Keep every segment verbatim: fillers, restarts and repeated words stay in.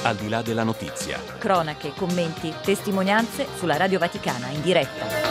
Al di là della notizia. Cronache, commenti, testimonianze sulla Radio Vaticana in diretta.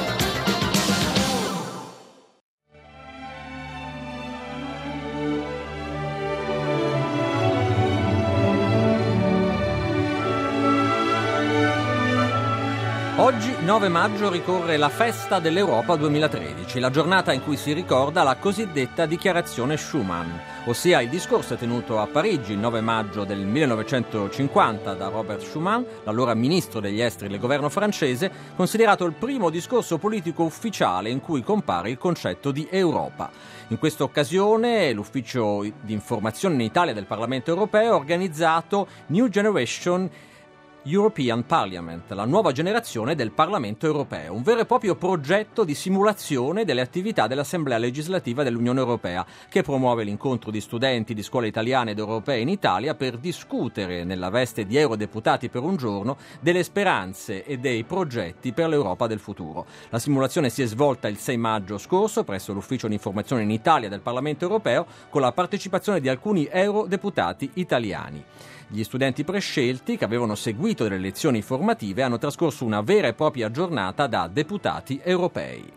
Oggi, nove maggio, ricorre la Festa dell'Europa duemilatredici, la giornata in cui si ricorda la cosiddetta Dichiarazione Schuman, ossia il discorso tenuto a Parigi il nove maggio del millenovecentocinquanta da Robert Schuman, l'allora ministro degli esteri del governo francese, considerato il primo discorso politico ufficiale in cui compare il concetto di Europa. In questa occasione l'ufficio di informazione in Italia del Parlamento europeo ha organizzato New Generation European Parliament, la nuova generazione del Parlamento europeo, un vero e proprio progetto di simulazione delle attività dell'Assemblea legislativa dell'Unione Europea, che promuove l'incontro di studenti di scuole italiane ed europee in Italia per discutere, nella veste di eurodeputati per un giorno, delle speranze e dei progetti per l'Europa del futuro. La simulazione si è svolta il sei maggio scorso presso l'ufficio di informazione in Italia del Parlamento europeo, con la partecipazione di alcuni eurodeputati italiani. Gli studenti prescelti, che avevano seguito delle lezioni formative, hanno trascorso una vera e propria giornata da deputati europei.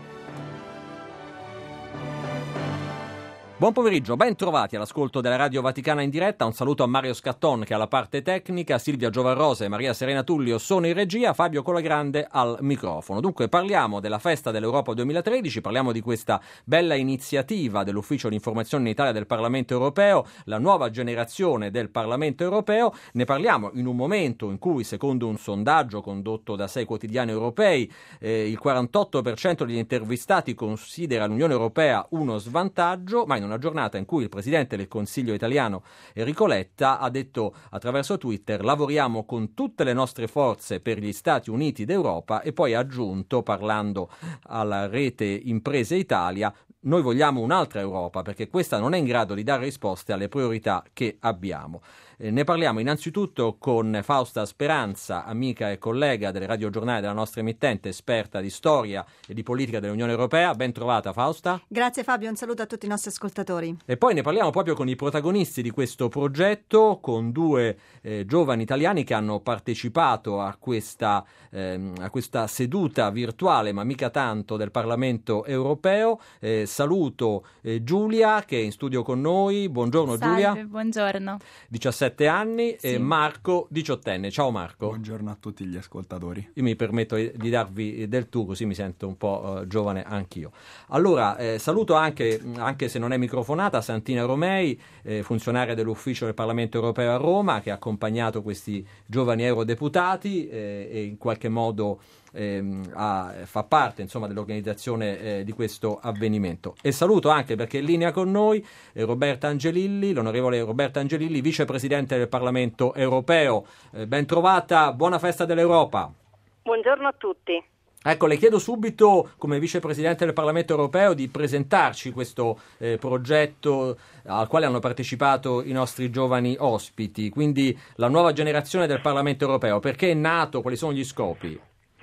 Buon pomeriggio, ben trovati all'ascolto della Radio Vaticana in diretta. Un saluto a Mario Scatton che è alla parte tecnica, Silvia Giovarrosa e Maria Serena Tullio sono in regia, Fabio Colagrande al microfono. Dunque parliamo della Festa dell'Europa duemilatredici, parliamo di questa bella iniziativa dell'Ufficio di Informazione in Italia del Parlamento Europeo, la nuova generazione del Parlamento Europeo. Ne parliamo in un momento in cui, secondo un sondaggio condotto da sei quotidiani europei, eh, il quarantotto per cento degli intervistati considera l'Unione Europea uno svantaggio, ma in una giornata in cui il Presidente del Consiglio italiano Enrico Letta ha detto attraverso Twitter: lavoriamo con tutte le nostre forze per gli Stati Uniti d'Europa, e poi ha aggiunto, parlando alla rete Imprese Italia: noi vogliamo un'altra Europa perché questa non è in grado di dare risposte alle priorità che abbiamo. Eh, ne parliamo innanzitutto con Fausta Speranza, amica e collega delle radiogiornali della nostra emittente, esperta di storia e di politica dell'Unione Europea. Ben trovata, Fausta. Grazie Fabio, un saluto a tutti i nostri ascoltatori. E poi ne parliamo proprio con i protagonisti di questo progetto, con due eh, giovani italiani che hanno partecipato a questa, ehm, a questa seduta virtuale, ma mica tanto, del Parlamento Europeo. Eh, saluto eh, Giulia, che è in studio con noi. Buongiorno. Salve, Giulia. Buongiorno. diciassette anni, Sì. e Marco, diciottenne. Ciao Marco. Buongiorno a tutti gli ascoltatori. Io mi permetto di darvi del tu, così mi sento un po' uh, giovane anch'io. Allora, eh, saluto anche, anche se non è microfonata, Santina Romei, eh, funzionaria dell'Ufficio del Parlamento Europeo a Roma, che ha accompagnato questi giovani eurodeputati eh, e in qualche modo ehm, ha, fa parte, insomma, dell'organizzazione eh, di questo avvenimento. E saluto anche, perché è in linea con noi, eh, Roberta Angelilli, l'onorevole Roberta Angelilli, vicepresidente del Parlamento Europeo. Eh, ben trovata, buona festa dell'Europa. Buongiorno a tutti. Ecco, le chiedo subito, come vicepresidente del Parlamento Europeo, di presentarci questo eh, progetto al quale hanno partecipato i nostri giovani ospiti, quindi la nuova generazione del Parlamento Europeo. Perché è nato? Quali sono gli scopi?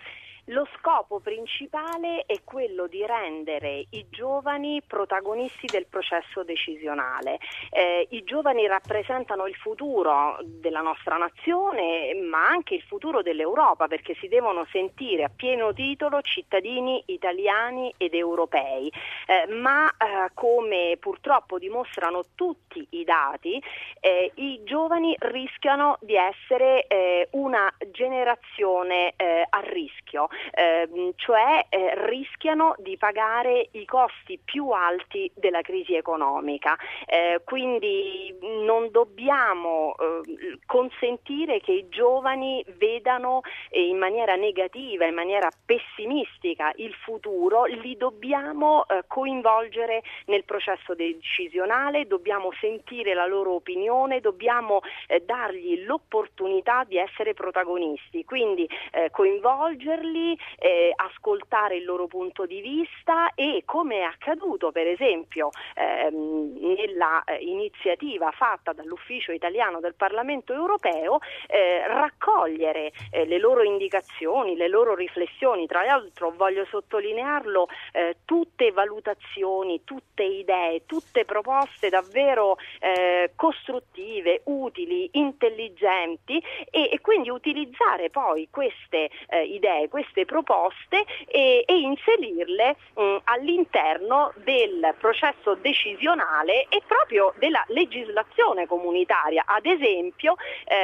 Lo scopo principale è quello di rendere i giovani protagonisti del processo decisionale. Eh, I giovani rappresentano il futuro della nostra nazione, ma anche il futuro dell'Europa, perché si devono sentire a pieno titolo cittadini italiani ed europei. Eh, ma eh, come purtroppo dimostrano tutti i dati, eh, i giovani rischiano di essere eh, una generazione eh, a rischio. Eh, cioè eh, rischiano di pagare i costi più alti della crisi economica, eh, quindi non dobbiamo eh, consentire che i giovani vedano eh, in maniera negativa, in maniera pessimistica il futuro. Li dobbiamo eh, coinvolgere nel processo decisionale, dobbiamo sentire la loro opinione, dobbiamo eh, dargli l'opportunità di essere protagonisti. protagonisti, quindi eh, coinvolgerli, eh, ascoltare il loro punto di vista e, come è accaduto per esempio ehm, nella eh, iniziativa fatta dall'Ufficio Italiano del Parlamento Europeo, eh, raccogliere eh, le loro indicazioni, le loro riflessioni. Tra l'altro voglio sottolinearlo, eh, tutte valutazioni, tutte idee, tutte proposte davvero eh, costruttive, utili, intelligenti e, e quindi utilizzare poi queste eh, idee, queste proposte e, e inserirle mh, all'interno del processo decisionale e proprio della legislazione comunitaria. Ad esempio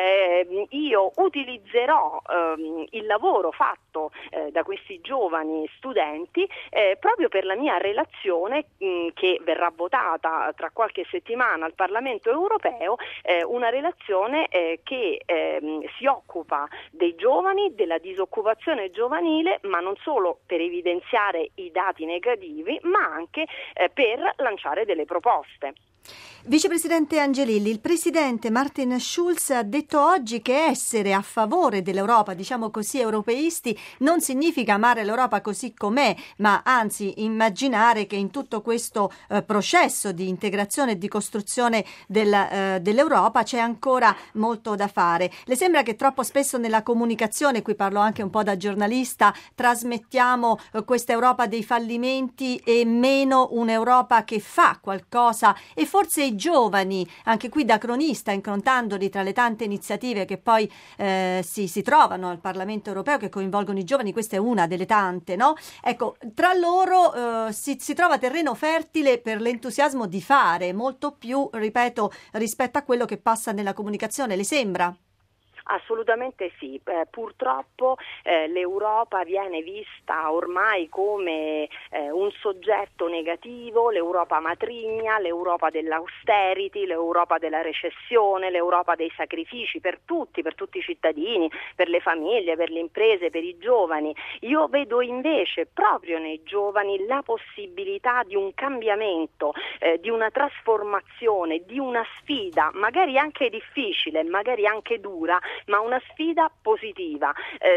eh, io utilizzerò ehm, il lavoro fatto eh, da questi giovani studenti eh, proprio per la mia relazione mh, che verrà votata tra qualche settimana al Parlamento Europeo, eh, una relazione eh, che eh, si occupa dei giovani, della disoccupazione giovanile, ma non solo per evidenziare i dati negativi, ma anche eh, per lanciare delle proposte. Vicepresidente Angelilli, il presidente Martin Schulz ha detto oggi che essere a favore dell'Europa, diciamo così, europeisti, non significa amare l'Europa così com'è, ma anzi immaginare che in tutto questo eh, processo di integrazione e di costruzione del, eh, dell'Europa c'è ancora molto da fare. Le sembra che troppo spesso nella comunicazione, qui parlo anche un po' da giornalista, trasmettiamo eh, questa Europa dei fallimenti e meno un'Europa che fa qualcosa, e forse i giovani, anche qui da cronista, incontrandoli tra le tante iniziative che poi eh, si, si trovano al Parlamento Europeo che coinvolgono i giovani, questa è una delle tante, no? Ecco, tra loro eh, si, si trova terreno fertile per l'entusiasmo di fare, molto più, ripeto, rispetto a quello che passa nella comunicazione, le sembra? Assolutamente sì, eh, purtroppo eh, l'Europa viene vista ormai come eh, un soggetto negativo, l'Europa matrigna, l'Europa dell'austerity, l'Europa della recessione, l'Europa dei sacrifici per tutti, per tutti i cittadini, per le famiglie, per le imprese, per i giovani. Io vedo invece proprio nei giovani la possibilità di un cambiamento, eh, di una trasformazione, di una sfida, magari anche difficile, magari anche dura, ma una sfida positiva.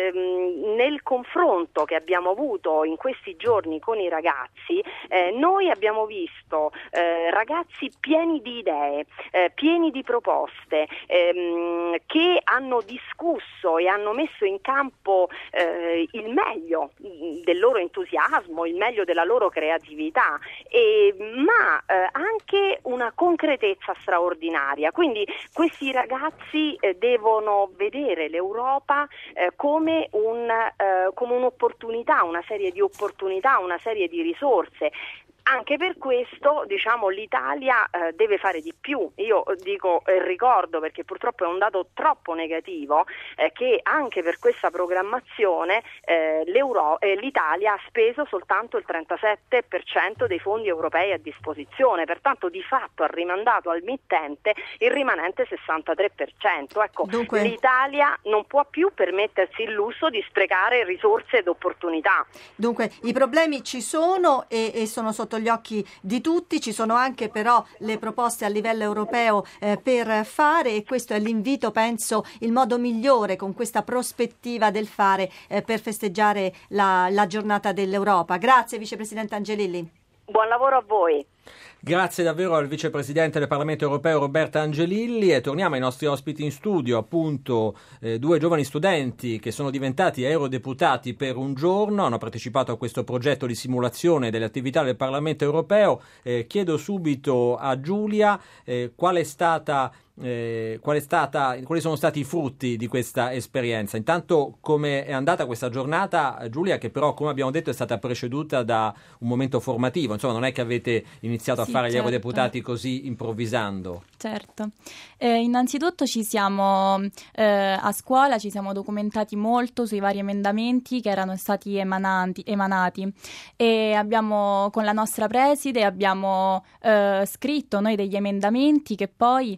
Ehm, nel confronto che abbiamo avuto in questi giorni con i ragazzi, eh, noi abbiamo visto eh, ragazzi pieni di idee, eh, pieni di proposte, ehm, che hanno discusso e hanno messo in campo eh, il meglio del loro entusiasmo, il meglio della loro creatività, e, ma eh, anche una concretezza straordinaria. Quindi questi ragazzi eh, devono vedere l'Europa eh, come, un, eh, come un'opportunità, una serie di opportunità, una serie di risorse. Anche per questo, diciamo, l'Italia eh, deve fare di più. Io dico e eh, ricordo, perché purtroppo è un dato troppo negativo, eh, che anche per questa programmazione eh, l'Euro- eh, l'Italia ha speso soltanto il trentasette per cento dei fondi europei a disposizione, pertanto di fatto ha rimandato al mittente il rimanente sessantatré per cento. Ecco, Dunque... l'Italia non può più permettersi il lusso di sprecare risorse ed opportunità. Dunque i problemi ci sono e, e sono sotto gli occhi di tutti, ci sono anche però le proposte a livello europeo eh, per fare, e questo è l'invito, penso, il modo migliore con questa prospettiva del fare eh, per festeggiare la, la giornata dell'Europa. Grazie Vicepresidente Angelilli. Buon lavoro a voi. Grazie davvero al vicepresidente del Parlamento Europeo Roberta Angelilli, e torniamo ai nostri ospiti in studio, appunto eh, due giovani studenti che sono diventati eurodeputati per un giorno, hanno partecipato a questo progetto di simulazione delle attività del Parlamento Europeo. Eh, chiedo subito a Giulia eh, qual è stata Eh, qual è stata, quali sono stati i frutti di questa esperienza. Intanto, come è andata questa giornata, Giulia, che però, come abbiamo detto, è stata preceduta da un momento formativo, insomma non è che avete iniziato a sì, fare certo. gli eurodeputati così improvvisando. Certo, eh, innanzitutto ci siamo eh, a scuola ci siamo documentati molto sui vari emendamenti che erano stati emananti, emanati e abbiamo, con la nostra preside, abbiamo eh, scritto noi degli emendamenti che poi eh,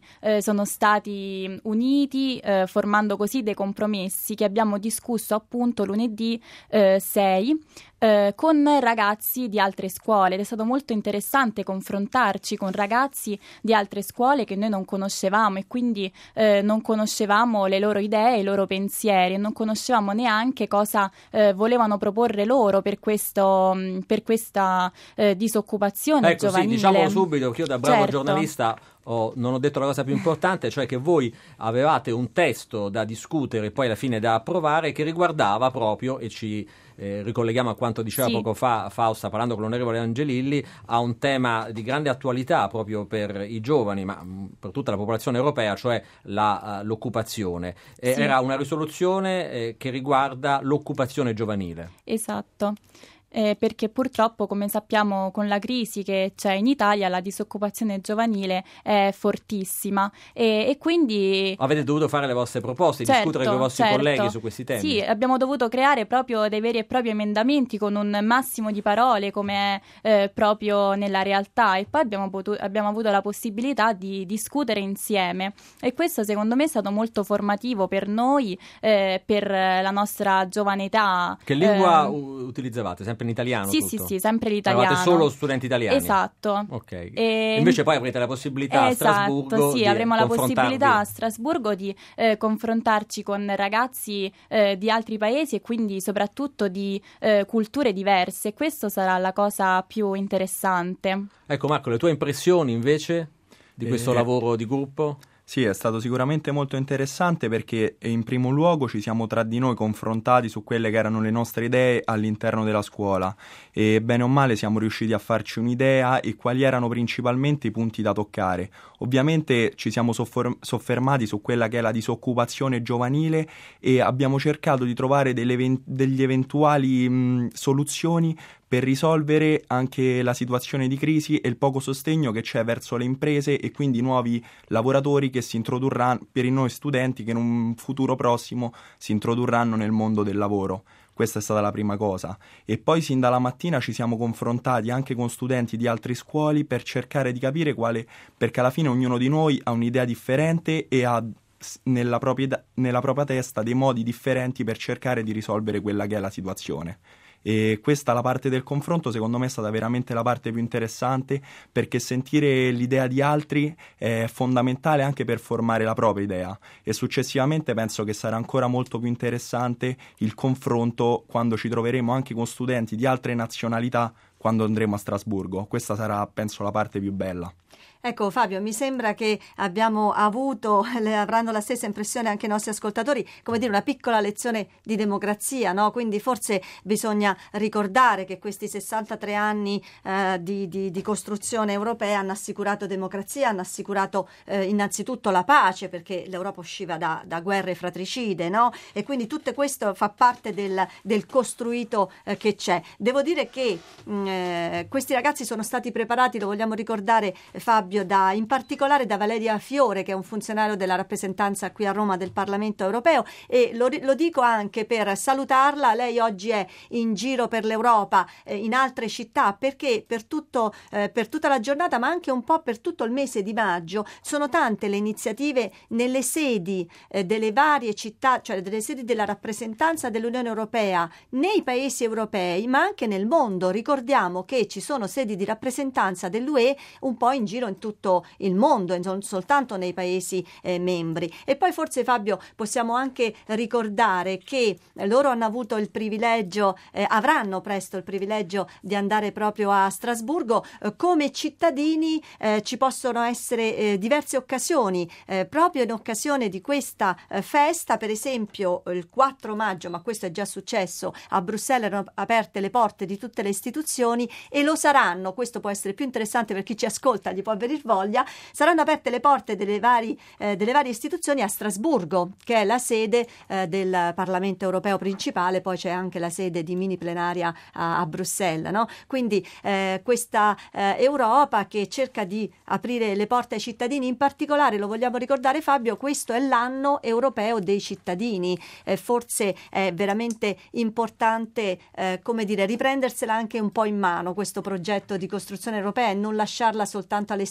sono stati uniti eh, formando così dei compromessi che abbiamo discusso appunto lunedì eh, sei eh, con ragazzi di altre scuole, ed è stato molto interessante confrontarci con ragazzi di altre scuole che noi non conoscevamo, e quindi eh, non conoscevamo le loro idee, i loro pensieri, e non conoscevamo neanche cosa eh, volevano proporre loro per questo mh, per questa eh, disoccupazione ecco, giovanile. Sì, diciamo subito che io da bravo certo. giornalista Oh, non ho detto la cosa più importante, cioè che voi avevate un testo da discutere e poi alla fine da approvare che riguardava proprio, e ci eh, ricolleghiamo a quanto diceva sì. poco fa Fausta parlando con l'onorevole Angelilli, a un tema di grande attualità proprio per i giovani, ma mh, per tutta la popolazione europea, cioè la, uh, l'occupazione. Eh, sì. Era una risoluzione eh, che riguarda l'occupazione giovanile. Esatto. Eh, perché purtroppo, come sappiamo, con la crisi che c'è in Italia, la disoccupazione giovanile è fortissima, e, e quindi avete dovuto fare le vostre proposte, certo, discutere con i vostri certo. colleghi su questi temi. Sì, abbiamo dovuto creare proprio dei veri e propri emendamenti con un massimo di parole, come è eh, proprio nella realtà, e poi abbiamo, potuto, abbiamo avuto la possibilità di discutere insieme, e questo secondo me è stato molto formativo per noi, eh, per la nostra giovane età. Che lingua eh, utilizzavate? Sempre in italiano? Sì, tutto? sì, sì, sempre l'italiano. Eravate solo studenti italiani? Esatto. Ok. E... Invece poi avrete la possibilità a esatto, Strasburgo sì, di avremo la confrontarvi. possibilità a Strasburgo di eh, confrontarci con ragazzi eh, di altri paesi, e quindi soprattutto di eh, culture diverse. Questo sarà la cosa più interessante. Ecco Marco, le tue impressioni invece di questo Eh... lavoro di gruppo? Sì, è stato sicuramente molto interessante perché in primo luogo ci siamo tra di noi confrontati su quelle che erano le nostre idee all'interno della scuola, e bene o male siamo riusciti a farci un'idea e quali erano principalmente i punti da toccare. Ovviamente ci siamo soffer- soffermati su quella che è la disoccupazione giovanile, e abbiamo cercato di trovare delle even- degli eventuali mh, soluzioni per risolvere anche la situazione di crisi e il poco sostegno che c'è verso le imprese, e quindi nuovi lavoratori che si introdurranno per i noi studenti, che in un futuro prossimo si introdurranno nel mondo del lavoro. Questa è stata la prima cosa. E poi sin dalla mattina ci siamo confrontati anche con studenti di altre scuole per cercare di capire quale, perché alla fine ognuno di noi ha un'idea differente e ha nella propria, nella propria testa dei modi differenti per cercare di risolvere quella che è la situazione. E questa, la parte del confronto, secondo me è stata veramente la parte più interessante, perché sentire l'idea di altri è fondamentale anche per formare la propria idea, e successivamente penso che sarà ancora molto più interessante il confronto quando ci troveremo anche con studenti di altre nazionalità quando andremo a Strasburgo. Questa sarà, penso, la parte più bella. Ecco Fabio, mi sembra che abbiamo avuto, le, avranno la stessa impressione anche i nostri ascoltatori, come dire, una piccola lezione di democrazia, no? Quindi forse bisogna ricordare che questi sessantatré anni eh, di, di, di costruzione europea hanno assicurato democrazia, hanno assicurato eh, innanzitutto la pace, perché l'Europa usciva da, da guerre fratricide, no? E quindi tutto questo fa parte del, del costruito eh, che c'è. Devo dire che mh, eh, questi ragazzi sono stati preparati, lo vogliamo ricordare eh, Fabio, Da, in particolare da Valeria Fiore, che è un funzionario della rappresentanza qui a Roma del Parlamento europeo, e lo, lo dico anche per salutarla. Lei oggi è in giro per l'Europa, eh, in altre città, perché per, tutto, eh, per tutta la giornata, ma anche un po' per tutto il mese di maggio, sono tante le iniziative nelle sedi eh, delle varie città, cioè delle sedi della rappresentanza dell'Unione Europea nei paesi europei, ma anche nel mondo. Ricordiamo che ci sono sedi di rappresentanza dell'U E un po' in giro in tutto il mondo, e non soltanto nei paesi eh, membri. E poi forse Fabio possiamo anche ricordare che loro hanno avuto il privilegio, eh, avranno presto il privilegio di andare proprio a Strasburgo. Eh, come cittadini eh, ci possono essere eh, diverse occasioni, eh, proprio in occasione di questa eh, festa. Per esempio il quattro maggio, ma questo è già successo, a Bruxelles erano aperte le porte di tutte le istituzioni, e lo saranno, questo può essere più interessante per chi ci ascolta, gli può avvenire voglia, saranno aperte le porte delle, vari, eh, delle varie istituzioni a Strasburgo, che è la sede eh, del Parlamento europeo principale. Poi c'è anche la sede di mini plenaria a, a Bruxelles, no? Quindi eh, questa eh, Europa che cerca di aprire le porte ai cittadini, in particolare, lo vogliamo ricordare Fabio, questo è l'anno europeo dei cittadini. Eh, forse è veramente importante eh, come dire, riprendersela anche un po' in mano questo progetto di costruzione europea, e non lasciarla soltanto alle istituzioni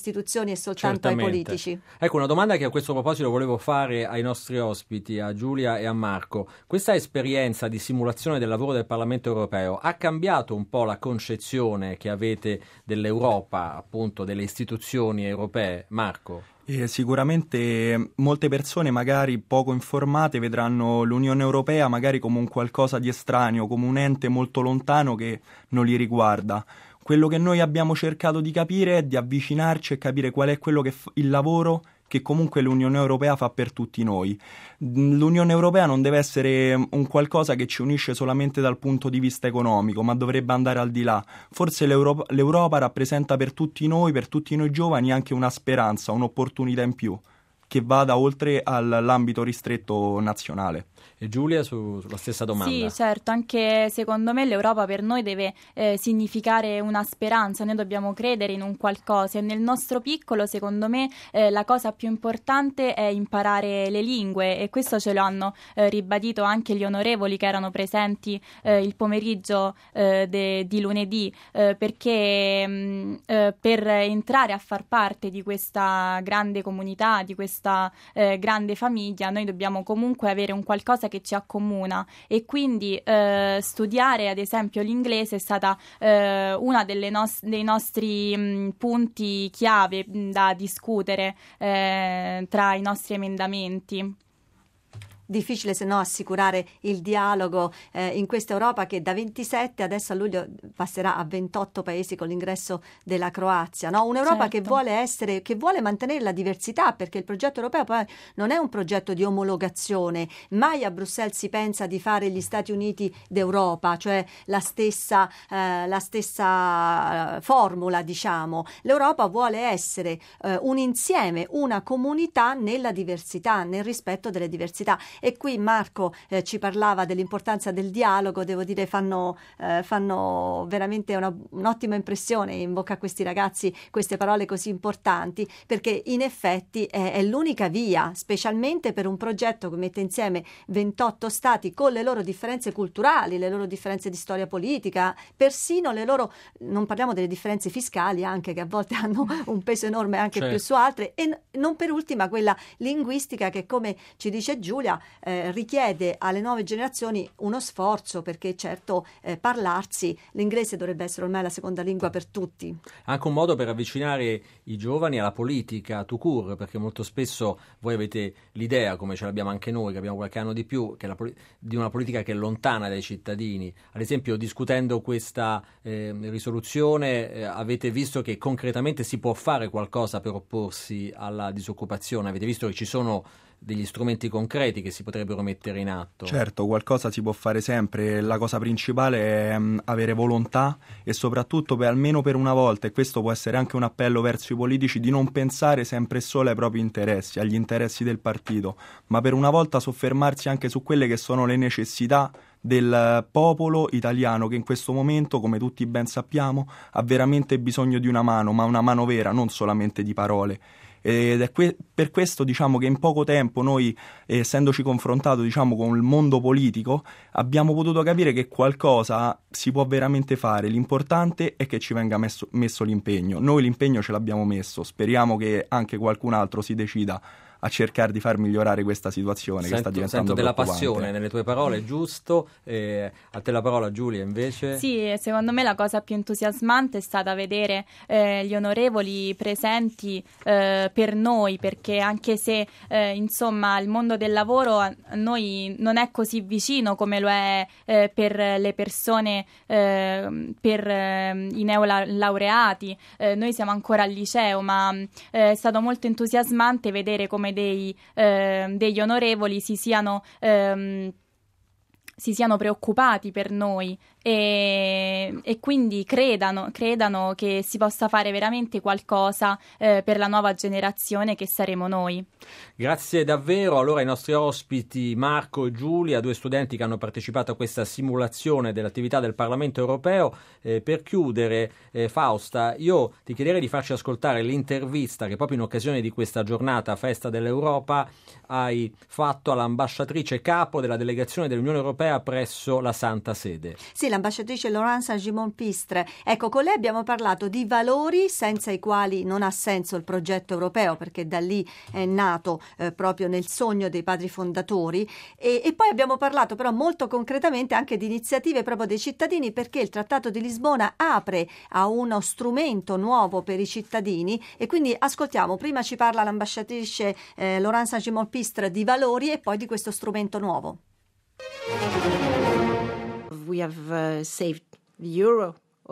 istituzioni e soltanto Certamente. ai politici. Ecco, una domanda che a questo proposito volevo fare ai nostri ospiti, a Giulia e a Marco. Questa esperienza di simulazione del lavoro del Parlamento europeo ha cambiato un po' la concezione che avete dell'Europa, appunto delle istituzioni europee? Marco? E sicuramente molte persone magari poco informate vedranno l'Unione Europea magari come un qualcosa di estraneo, come un ente molto lontano che non li riguarda. Quello che noi abbiamo cercato di capire è di avvicinarci e capire qual è quello che f- il lavoro che comunque l'Unione Europea fa per tutti noi. L'Unione Europea non deve essere un qualcosa che ci unisce solamente dal punto di vista economico, ma dovrebbe andare al di là. Forse l'Europa, l'Europa rappresenta per tutti noi, per tutti noi giovani, anche una speranza, un'opportunità in più, che vada oltre all'ambito ristretto nazionale. E Giulia, su, sulla stessa domanda? Sì, certo, anche secondo me l'Europa per noi deve eh, significare una speranza, noi dobbiamo credere in un qualcosa e nel nostro piccolo, secondo me, eh, la cosa più importante è imparare le lingue e questo ce lo hanno eh, ribadito anche gli onorevoli che erano presenti eh, il pomeriggio eh, de, di lunedì, eh, perché mh, eh, per entrare a far parte di questa grande comunità, di questa eh, grande famiglia, noi dobbiamo comunque avere un qualcosa che ci accomuna e quindi eh, studiare ad esempio l'inglese è stata eh, una delle nos- dei nostri mh, punti chiave mh, da discutere eh, tra i nostri emendamenti. Difficile se no assicurare il dialogo eh, in questa Europa che da ventisette adesso a luglio passerà a ventotto paesi con l'ingresso della Croazia, no? Un'Europa Certo. che vuole essere, che vuole mantenere la diversità, perché il progetto europeo poi non è un progetto di omologazione, mai a Bruxelles si pensa di fare gli Stati Uniti d'Europa, cioè la stessa, eh, la stessa formula, diciamo. L'Europa vuole essere eh, un insieme, una comunità nella diversità, nel rispetto delle diversità. E qui Marco eh, ci parlava dell'importanza del dialogo, devo dire fanno, eh, fanno veramente una, un'ottima impressione in bocca a questi ragazzi queste parole così importanti, perché in effetti è, è l'unica via, specialmente per un progetto che mette insieme ventotto stati con le loro differenze culturali, le loro differenze di storia politica, persino le loro, non parliamo delle differenze fiscali anche che a volte hanno un peso enorme anche Certo. più su altre, e non per ultima quella linguistica che, come ci dice Giulia, Eh, richiede alle nuove generazioni uno sforzo, perché certo eh, parlarsi, l'inglese dovrebbe essere ormai la seconda lingua per tutti. Anche un modo per avvicinare i giovani alla politica, tout court, perché molto spesso voi avete l'idea, come ce l'abbiamo anche noi, che abbiamo qualche anno di più, che la, di una politica che è lontana dai cittadini. Ad esempio, discutendo questa eh, risoluzione, eh, avete visto che concretamente si può fare qualcosa per opporsi alla disoccupazione? Avete visto che ci sono degli strumenti concreti che si potrebbero mettere in atto? Certo, qualcosa si può fare sempre, la cosa principale è um, avere volontà e soprattutto per, almeno per una volta, e questo può essere anche un appello verso i politici, di non pensare sempre e solo ai propri interessi, agli interessi del partito, ma per una volta soffermarsi anche su quelle che sono le necessità del popolo italiano, che in questo momento, come tutti ben sappiamo, ha veramente bisogno di una mano, ma una mano vera, non solamente di parole. Ed è que- per questo diciamo che in poco tempo noi, eh, essendoci confrontato diciamo con il mondo politico, abbiamo potuto capire che qualcosa si può veramente fare. L'importante è che ci venga messo, messo l'impegno. Noi l'impegno ce l'abbiamo messo, speriamo che anche qualcun altro si decida a cercare di far migliorare questa situazione. Sento, che sta diventando sento della preoccupante. passione nelle tue parole, giusto? Eh, a te la parola, Giulia, invece? Sì, secondo me la cosa più entusiasmante è stata vedere eh, gli onorevoli presenti eh, per noi, perché anche se eh, insomma il mondo del lavoro a noi non è così vicino come lo è eh, per le persone, eh, per eh, i neolaureati, eh, noi siamo ancora al liceo, ma eh, è stato molto entusiasmante vedere come dei, eh, degli onorevoli si siano ehm, si siano preoccupati per noi e, e quindi credano, credano che si possa fare veramente qualcosa eh, per la nuova generazione che saremo noi. Grazie davvero allora ai nostri ospiti Marco e Giulia, due studenti che hanno partecipato a questa simulazione dell'attività del Parlamento europeo. Eh, per chiudere, eh, Fausta, io ti chiederei di farci ascoltare l'intervista che proprio in occasione di questa giornata Festa dell'Europa hai fatto all'ambasciatrice capo della delegazione dell'Unione Europea Europea presso la Santa Sede. Sì, l'ambasciatrice Laurence Argimon-Pistre. Ecco, con lei abbiamo parlato di valori senza i quali non ha senso il progetto europeo, perché da lì è nato eh, proprio nel sogno dei padri fondatori, e, e poi abbiamo parlato però molto concretamente anche di iniziative proprio dei cittadini, perché il Trattato di Lisbona apre a uno strumento nuovo per i cittadini, e quindi ascoltiamo, prima ci parla l'ambasciatrice eh, Laurence Argimon-Pistre di valori e poi di questo strumento nuovo. We have uh, saved the euro.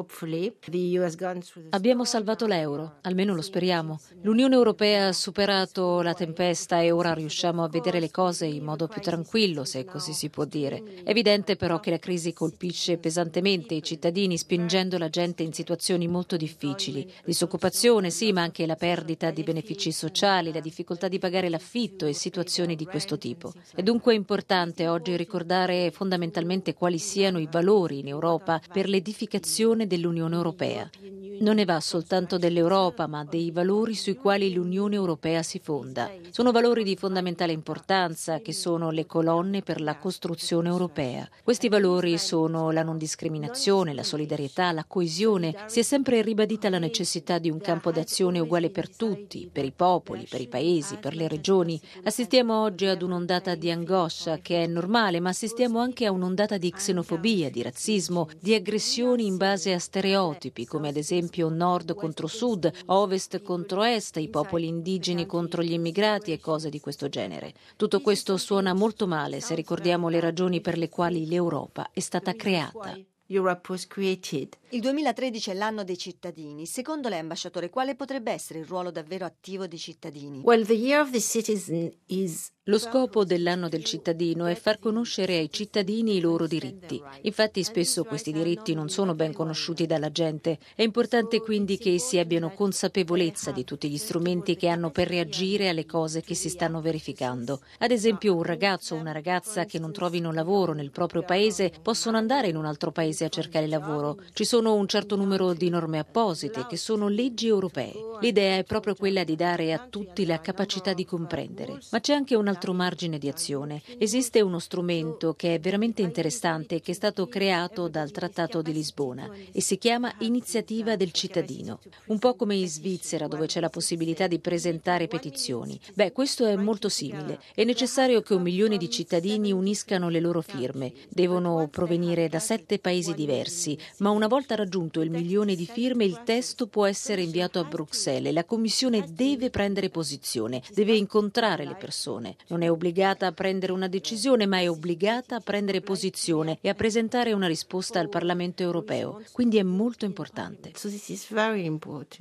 Abbiamo salvato l'euro, almeno lo speriamo. L'Unione Europea ha superato la tempesta e ora riusciamo a vedere le cose in modo più tranquillo, se così si può dire. È evidente però che la crisi colpisce pesantemente i cittadini, spingendo la gente in situazioni molto difficili. Disoccupazione, sì, ma anche la perdita di benefici sociali, la difficoltà di pagare l'affitto e situazioni di questo tipo. È dunque importante oggi ricordare fondamentalmente quali siano i valori in Europa per l'edificazione dell'Unione Europea. Non ne va soltanto dell'Europa, ma dei valori sui quali l'Unione Europea si fonda. Sono valori di fondamentale importanza che sono le colonne per la costruzione europea. Questi valori sono la non discriminazione, la solidarietà, la coesione. Si è sempre ribadita la necessità di un campo d'azione uguale per tutti, per i popoli, per i paesi, per le regioni. Assistiamo oggi ad un'ondata di angoscia che è normale, ma assistiamo anche a un'ondata di xenofobia, di razzismo, di aggressioni in base a stereotipi, come ad esempio nord contro sud, ovest contro est, i popoli indigeni contro gli immigrati e cose di questo genere. Tutto questo suona molto male se ricordiamo le ragioni per le quali l'Europa è stata creata. Europe was created. Il duemilatredici è l'anno dei cittadini. Secondo lei, ambasciatore, quale potrebbe essere il ruolo davvero attivo dei cittadini? Well, the year of the citizen is Lo scopo dell'anno del cittadino è far conoscere ai cittadini i loro diritti. Infatti spesso questi diritti non sono ben conosciuti dalla gente. È importante quindi che essi abbiano consapevolezza di tutti gli strumenti che hanno per reagire alle cose che si stanno verificando. Ad esempio, un ragazzo o una ragazza che non trovino lavoro nel proprio paese possono andare in un altro paese a cercare lavoro. Ci sono un certo numero di norme apposite che sono leggi europee. L'idea è proprio quella di dare a tutti la capacità di comprendere. Ma c'è anche un altro margine di azione. Esiste uno strumento che è veramente interessante, che è stato creato dal Trattato di Lisbona e si chiama Iniziativa del cittadino. Un po' come in Svizzera, dove c'è la possibilità di presentare petizioni. Beh, questo è molto simile. È necessario che un milione di cittadini uniscano le loro firme. Devono provenire da sette paesi diversi, ma una volta raggiunto il milione di firme il testo può essere inviato a Bruxelles e la Commissione deve prendere posizione, deve incontrare le persone. Non è obbligata a prendere una decisione, ma è obbligata a prendere posizione e a presentare una risposta al Parlamento europeo. Quindi è molto importante. so this is very important.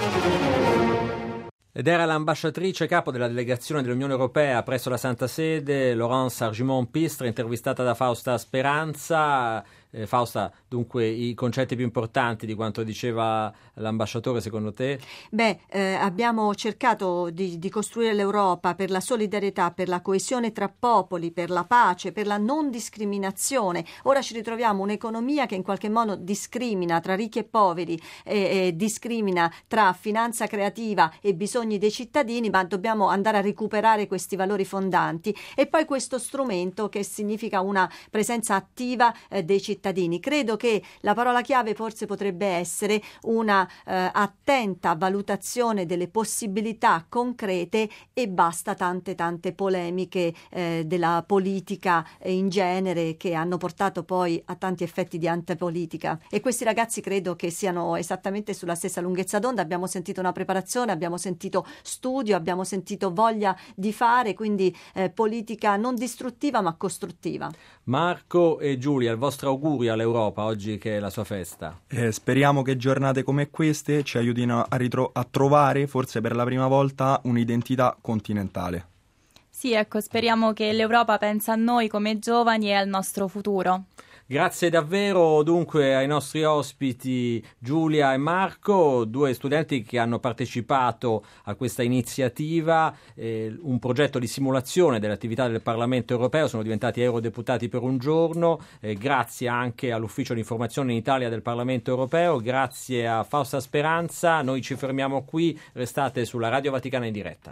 Ed era l'ambasciatrice capo della delegazione dell'Unione Europea presso la Santa Sede, Laurence Argimon-Pistre, intervistata da Fausta Speranza. Eh, Fausta, dunque i concetti più importanti di quanto diceva l'ambasciatore secondo te? Beh, eh, abbiamo cercato di, di costruire l'Europa per la solidarietà, per la coesione tra popoli, per la pace, per la non discriminazione. Ora ci ritroviamo un'economia che in qualche modo discrimina tra ricchi e poveri, e, e discrimina tra finanza creativa e bisogni dei cittadini, ma dobbiamo andare a recuperare questi valori fondanti. E poi questo strumento che significa una presenza attiva eh, dei cittadini. Credo che la parola chiave forse potrebbe essere una eh, attenta valutazione delle possibilità concrete e basta tante tante polemiche eh, della politica in genere che hanno portato poi a tanti effetti di antipolitica. E questi ragazzi credo che siano esattamente sulla stessa lunghezza d'onda. Abbiamo sentito una preparazione, abbiamo sentito studio, abbiamo sentito voglia di fare, quindi eh, politica non distruttiva ma costruttiva. Marco e Giulia, il vostro augurio all'Europa oggi che è la sua festa? Eh, speriamo che giornate come queste ci aiutino a, ritro- a trovare, forse per la prima volta, un'identità continentale. Sì, ecco, speriamo che l'Europa pensi a noi come giovani e al nostro futuro. Grazie davvero dunque ai nostri ospiti Giulia e Marco, due studenti che hanno partecipato a questa iniziativa, eh, un progetto di simulazione delle attività del Parlamento europeo, sono diventati eurodeputati per un giorno, eh, grazie anche all'Ufficio di Informazione in Italia del Parlamento europeo, grazie a Fausta Speranza. Noi ci fermiamo qui, restate sulla Radio Vaticana in diretta.